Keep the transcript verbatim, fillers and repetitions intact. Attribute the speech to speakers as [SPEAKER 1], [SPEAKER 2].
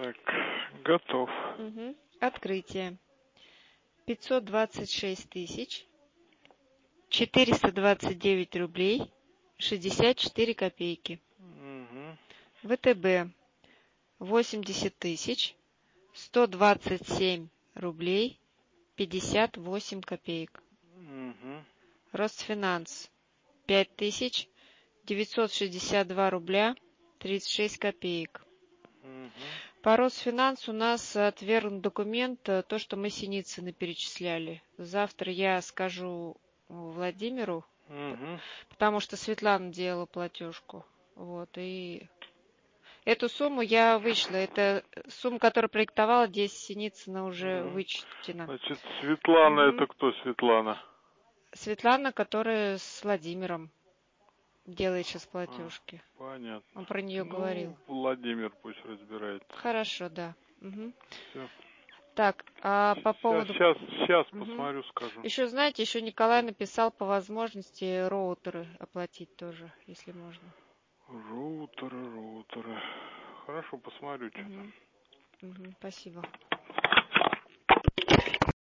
[SPEAKER 1] Так, готов.
[SPEAKER 2] Угу. Открытие. пятьсот двадцать шесть тысяч четыреста двадцать девять рублей шестьдесят четыре копейки.
[SPEAKER 1] Угу.
[SPEAKER 2] ВТБ восемьдесят тысяч сто двадцать семь рублей пятьдесят восемь копеек.
[SPEAKER 1] Угу.
[SPEAKER 2] Росфинанс пять тысяч девятьсот шестьдесят два рубля тридцать шесть копеек.
[SPEAKER 1] Угу.
[SPEAKER 2] По Росфинанс у нас отвергнут документ, то, что мы Синицыны перечисляли. Завтра я скажу Владимиру,
[SPEAKER 1] Угу.
[SPEAKER 2] потому что Светлана делала платежку. Вот, и эту сумму я вычла. Это сумма, которую проектовала, здесь Синицына уже
[SPEAKER 1] Угу.
[SPEAKER 2] вычтена.
[SPEAKER 1] Значит, Светлана,
[SPEAKER 2] Угу.
[SPEAKER 1] это кто Светлана?
[SPEAKER 2] Светлана, которая с Владимиром делает сейчас платежки.
[SPEAKER 1] А, понятно.
[SPEAKER 2] Он про нее
[SPEAKER 1] ну,
[SPEAKER 2] говорил.
[SPEAKER 1] Владимир пусть разбирается.
[SPEAKER 2] Хорошо, да. Угу.
[SPEAKER 1] Все.
[SPEAKER 2] Так, а по поводу...
[SPEAKER 1] Сейчас, сейчас
[SPEAKER 2] Угу.
[SPEAKER 1] посмотрю, скажу.
[SPEAKER 2] Еще, знаете, еще Николай написал по возможности роутеры оплатить тоже, если можно.
[SPEAKER 1] Роутеры, роутеры. Хорошо, посмотрю, что
[SPEAKER 2] Угу.
[SPEAKER 1] там.
[SPEAKER 2] Угу. Спасибо.